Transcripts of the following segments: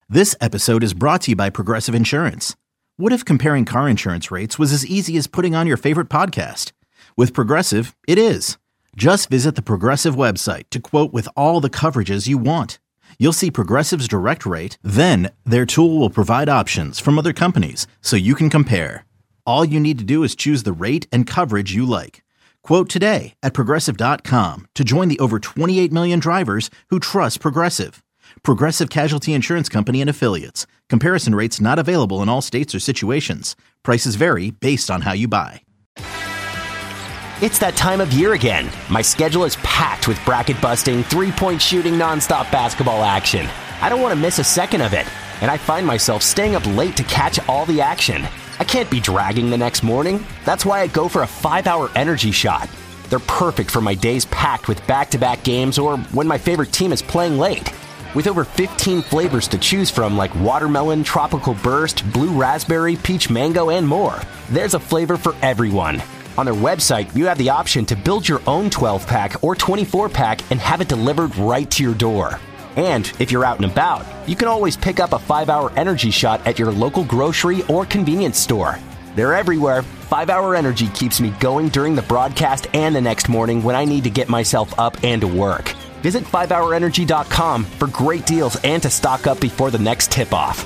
This episode is brought to you by Progressive Insurance. What if comparing car insurance rates was as easy as putting on your favorite podcast? With Progressive, it is. Just visit the Progressive website to quote with all the coverages you want. You'll see Progressive's direct rate, then their tool will provide options from other companies so you can compare. All you need to do is choose the rate and coverage you like. Quote today at Progressive.com to join the over 28 million drivers who trust Progressive. Progressive Casualty Insurance Company and Affiliates. Comparison rates not available in all states or situations. Prices vary based on how you buy. It's that time of year again. My schedule is packed with bracket-busting, three-point shooting, nonstop basketball action. I don't want to miss a second of it, and I find myself staying up late to catch all the action. I can't be dragging the next morning. That's why I go for a 5-hour energy shot. They're perfect for my days packed with back-to-back games or when my favorite team is playing late. With over 15 flavors to choose from like watermelon, tropical burst, blue raspberry, peach mango, and more, there's a flavor for everyone. On their website, you have the option to build your own 12-pack or 24-pack and have it delivered right to your door. And if you're out and about, you can always pick up a 5-hour energy shot at your local grocery or convenience store. They're everywhere. 5-hour energy keeps me going during the broadcast and the next morning when I need to get myself up and to work. Visit 5hourenergy.com for great deals and to stock up before the next tip-off.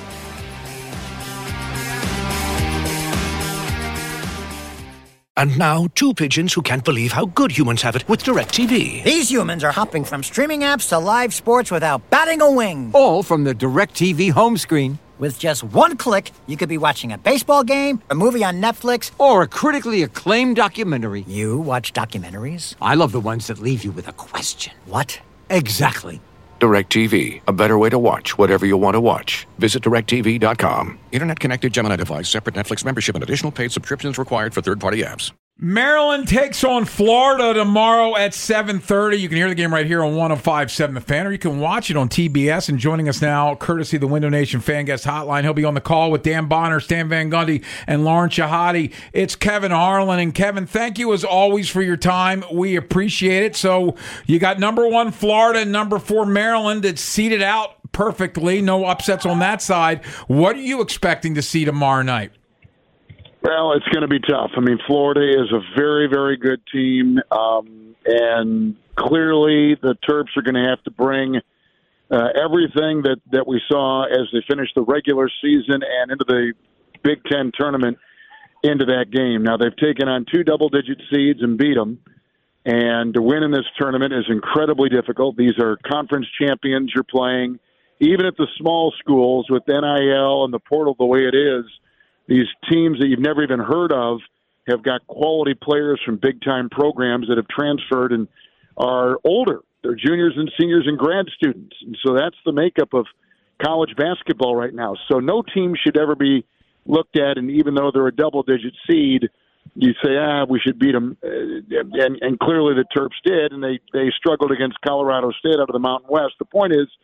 And now, two pigeons who can't believe how good humans have it with DirecTV. These humans are hopping from streaming apps to live sports without batting a wing. All from the DirecTV home screen. With just one click, you could be watching a baseball game, a movie on Netflix, or a critically acclaimed documentary. You watch documentaries? I love the ones that leave you with a question. What? Exactly. DirecTV, a better way to watch whatever you want to watch. Visit DirecTV.com. Internet-connected Gemini device, separate Netflix membership, and additional paid subscriptions required for third-party apps. Maryland takes on Florida tomorrow at 7:30. You can hear the game right here on 105.7 The Fan, or you can watch it on TBS. And joining us now, courtesy of the Window Nation Fan Guest Hotline, he'll be on the call with Dan Bonner, Stan Van Gundy, and Lauren Shahadi. It's Kevin Harlan. And Kevin, thank you as always for your time. We appreciate it. So you got number 1 Florida and number 4 Maryland. It's seeded out perfectly. No upsets on that side. What are you expecting to see tomorrow night? Well, it's going to be tough. I mean, Florida is a very, very good team, and clearly the Terps are going to have to bring everything that we saw as they finished the regular season and into the Big Ten tournament into that game. Now, they've taken on 2 double-digit seeds and beat them, and to win in this tournament is incredibly difficult. These are conference champions you're playing. Even at the small schools with NIL and the portal the way it is, these teams that you've never even heard of have got quality players from big-time programs that have transferred and are older. They're juniors and seniors and grad students. And so that's the makeup of college basketball right now. So no team should ever be looked at, and even though they're a double-digit seed, you say, we should beat them. And clearly the Terps did, and they struggled against Colorado State out of the Mountain West. The point is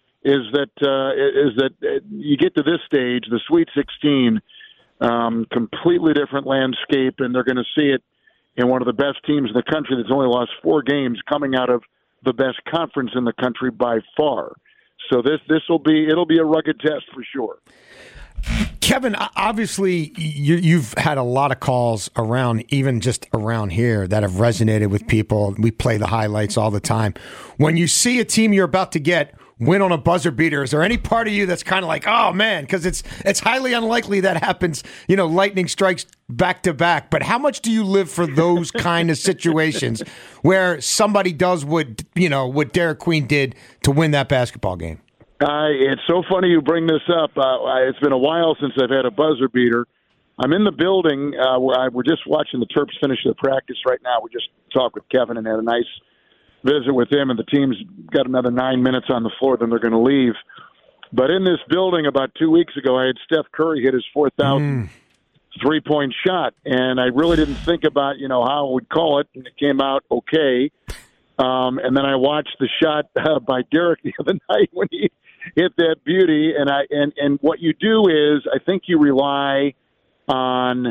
that you get to this stage, the Sweet 16, completely different landscape, and they're going to see it in one of the best teams in the country that's only lost 4 games, coming out of the best conference in the country by far. So it'll be a rugged test for sure. Kevin, obviously you've had a lot of calls around, even just around here, that have resonated with people. We play the highlights all the time. When you see a team you're about to get win on a buzzer beater, is there any part of you that's kind of like, oh man, because it's highly unlikely that happens, lightning strikes back to back, but how much do you live for those kind of situations where somebody does what Derek Queen did to win that basketball game? It's so funny you bring this up. It's been a while since I've had a buzzer beater. I'm in the building where we're just watching the Terps finish their practice right now. We just talked with Kevin and had a nice visit with him, and the team's got another 9 minutes on the floor, then they're going to leave. But in this building about 2 weeks ago, I had Steph Curry hit his 4,000 three-point shot, and I really didn't think about, how I would call it, and it came out okay. And then I watched the shot by Derek the other night when he hit that beauty, and what you do is I think you rely on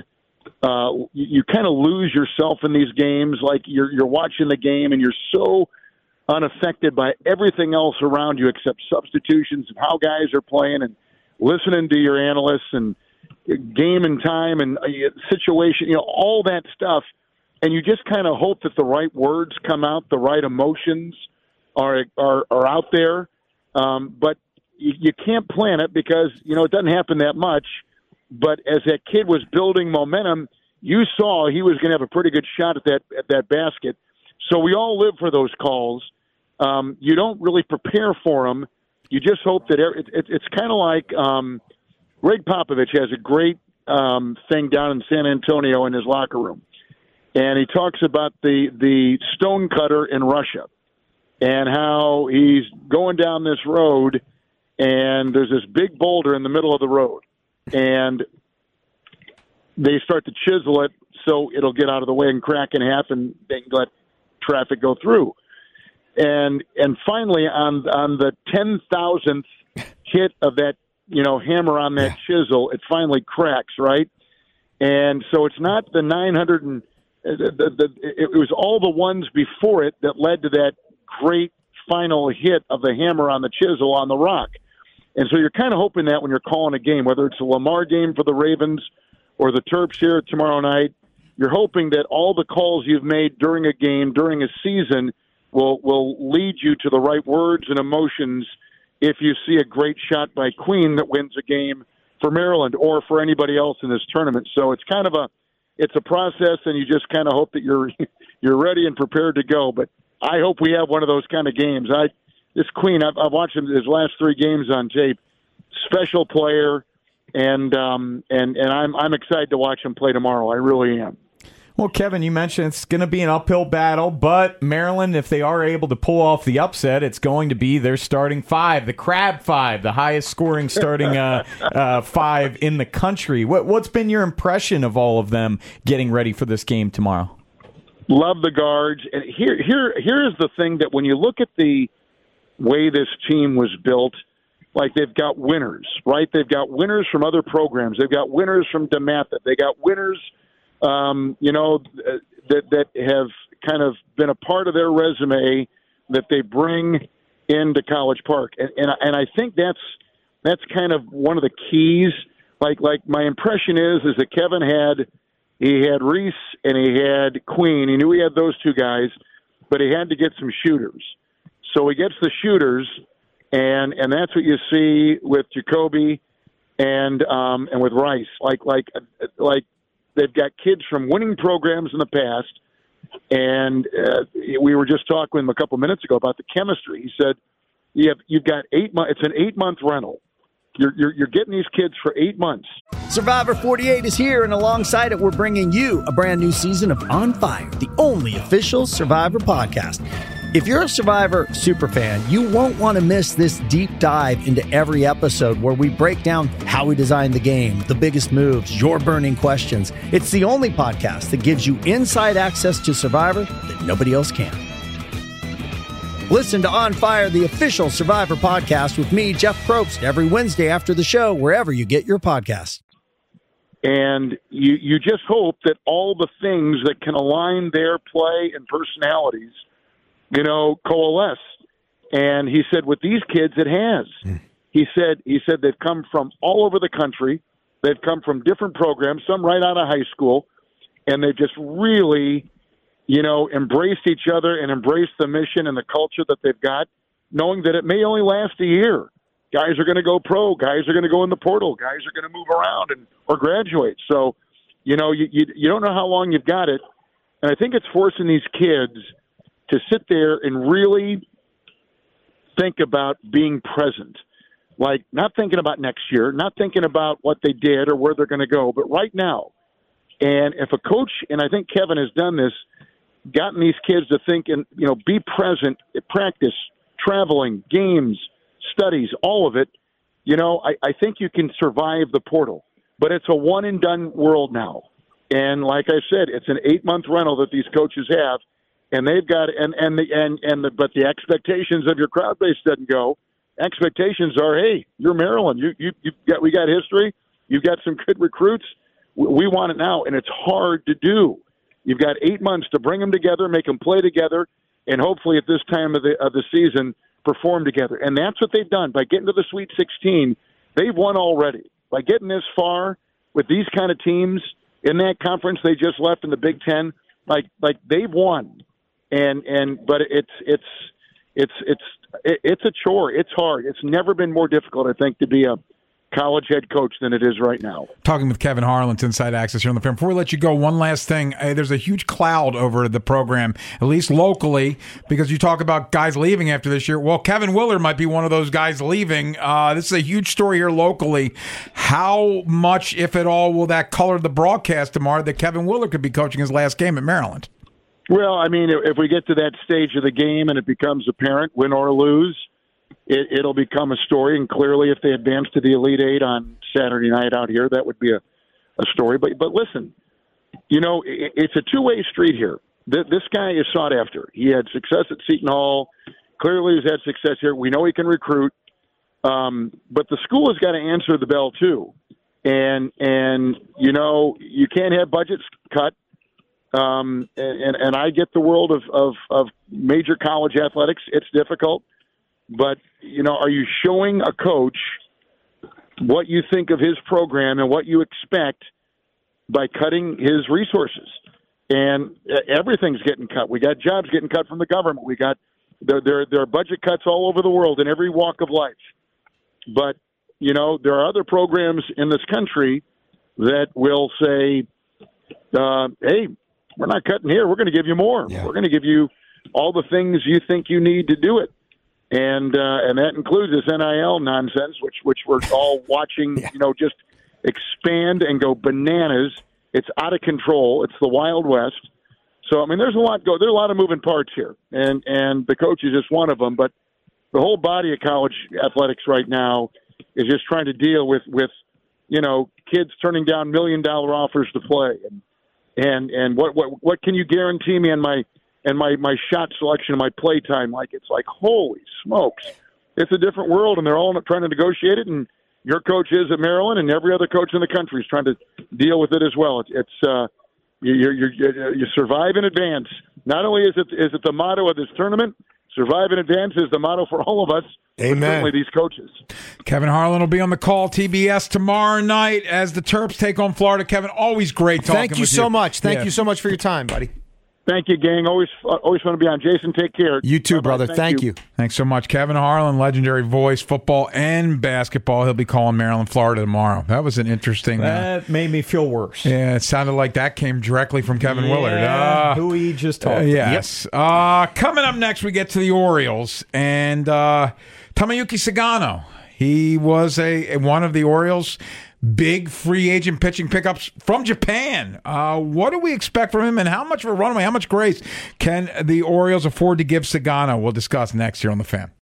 you kind of lose yourself in these games. Like you're watching the game and you're so unaffected by everything else around you except substitutions and how guys are playing and listening to your analysts and game and time and situation, all that stuff. And you just kind of hope that the right words come out, the right emotions are out there. But you can't plan it because, it doesn't happen that much. But as that kid was building momentum, you saw he was going to have a pretty good shot at that basket. So we all live for those calls. You don't really prepare for them. You just hope that it's kind of like Greg Popovich has a great thing down in San Antonio in his locker room. And he talks about the stone cutter in Russia and how he's going down this road and there's this big boulder in the middle of the road. And they start to chisel it so it'll get out of the way and crack in half and they can let traffic go through. And finally, on the 10,000th hit of that, hammer on that chisel, it finally cracks, right? And so it's not the 900 and it was all the ones before it that led to that great final hit of the hammer on the chisel on the rock. And so you're kind of hoping that when you're calling a game, whether it's a Lamar game for the Ravens or the Terps here tomorrow night, you're hoping that all the calls you've made during a game, during a season, will lead you to the right words and emotions if you see a great shot by Queen that wins a game for Maryland or for anybody else in this tournament. So it's kind of a process, and you just kind of hope that you're ready and prepared to go. But I hope we have one of those kind of games. This Queen, I've watched him his last 3 games on tape. Special player, and I'm excited to watch him play tomorrow. I really am. Well, Kevin, you mentioned it's going to be an uphill battle, but Maryland, if they are able to pull off the upset, it's going to be their starting 5, the Crab 5, the highest scoring starting 5 in the country. What's been your impression of all of them getting ready for this game tomorrow? Love the guards. And here's the thing that when you look at the way this team was built, like they've got winners, right? They've got winners from other programs. They've got winners from DeMatha. They got winners that have kind of been a part of their resume that they bring into College Park. And I think that's kind of one of the keys. Like my impression is that Kevin had Reese and he had Queen. He knew he had those 2 guys, but he had to get some shooters. So he gets the shooters, and that's what you see with Jacoby and with Rice. Like they've got kids from winning programs in the past, and we were just talking with him a couple minutes ago about the chemistry. He said, "You've got 8 months. It's an 8-month rental. You're getting these kids for 8 months." Survivor 48 is here, and alongside it, we're bringing you a brand new season of On Fire, the only official Survivor podcast. If you're a Survivor superfan, you won't want to miss this deep dive into every episode where we break down how we designed the game, the biggest moves, your burning questions. It's the only podcast that gives you inside access to Survivor that nobody else can. Listen to On Fire, the official Survivor podcast with me, Jeff Probst, every Wednesday after the show, wherever you get your podcasts. And you just hope that all the things that can align their play and personalities coalesce. And he said, with these kids, it has. He said they've come from all over the country. They've come from different programs, some right out of high school, and they've just really, embraced each other and embraced the mission and the culture that they've got, knowing that it may only last a year. Guys are going to go pro. Guys are going to go in the portal. Guys are going to move around or graduate. So, you don't know how long you've got it. And I think it's forcing these kids to sit there and really think about being present, like not thinking about next year, not thinking about what they did or where they're going to go, but right now. And if a coach, and I think Kevin has done this, gotten these kids to think and, be present, practice, traveling, games, studies, all of it, I think you can survive the portal. But it's a one-and-done world now. And like I said, it's an 8-month rental that these coaches have. And they've got but the expectations of your crowd base doesn't go. Expectations are, hey, you're Maryland. We got history. You've got some good recruits. We want it now, and it's hard to do. You've got 8 months to bring them together, make them play together, and hopefully at this time of the season perform together. And that's what they've done. By getting to the Sweet 16, they've won already. By getting this far with these kind of teams in that conference they just left in the Big Ten, like they've won. But it's a chore. It's hard. It's never been more difficult, I think, to be a college head coach than it is right now. Talking with Kevin Harlan, Inside Access here on the Fan. Before we let you go, one last thing. There's a huge cloud over the program, at least locally, because you talk about guys leaving after this year. Well, Kevin Willard might be one of those guys leaving. This is a huge story here locally. How much, if at all, will that color the broadcast tomorrow that Kevin Willard could be coaching his last game at Maryland? Well, I mean, if we get to that stage of the game and it becomes apparent, win or lose, it'll become a story. And clearly, if they advance to the Elite Eight on Saturday night out here, that would be a story. But listen, it's a two-way street here. This guy is sought after. He had success at Seton Hall. Clearly, he's had success here. We know he can recruit. But the school has got to answer the bell, too. And you can't have budgets cut. And I get the world of major college athletics. It's difficult. But, are you showing a coach what you think of his program and what you expect by cutting his resources? And everything's getting cut. We got jobs getting cut from the government. We got there are budget cuts all over the world in every walk of life. But, there are other programs in this country that will say, hey, we're not cutting here. We're going to give you more. Yeah. We're going to give you all the things you think you need to do it. And that includes this NIL nonsense, which we're all watching, just expand and go bananas. It's out of control. It's the Wild West. So, I mean, there's a lot of moving parts here, and the coach is just one of them. But the whole body of college athletics right now is just trying to deal with kids turning down $1 million offers to play, and what can you guarantee me in my shot selection and my play time? It's like, holy smokes. It's a different world, and they're all trying to negotiate it, and your coach is at Maryland, and every other coach in the country is trying to deal with it as well. You survive in advance. Not only is it the motto of this tournament, survive in advance is the motto for all of us. Amen. Certainly these coaches. Kevin Harlan will be on the call, TBS, tomorrow night as the Terps take on Florida. Kevin, always great talking with you. Thank you so much. Thank you so much for your time, buddy. Thank you, gang. Always want to be on. Jason, take care. You too, brother. Thank you. Thanks so much. Kevin Harlan, legendary voice, football and basketball. He'll be calling Maryland, Florida tomorrow. That was an interesting... That made me feel worse. Yeah, it sounded like that came directly from Kevin Willard. Who he just talked to. Yes. Yep. Coming up next, we get to the Orioles and Tomoyuki Sagano. He was one of the Orioles' big free agent pitching pickups from Japan. What do we expect from him, and how much of a runaway, how much grace can the Orioles afford to give Sagano? We'll discuss next here on The Fan.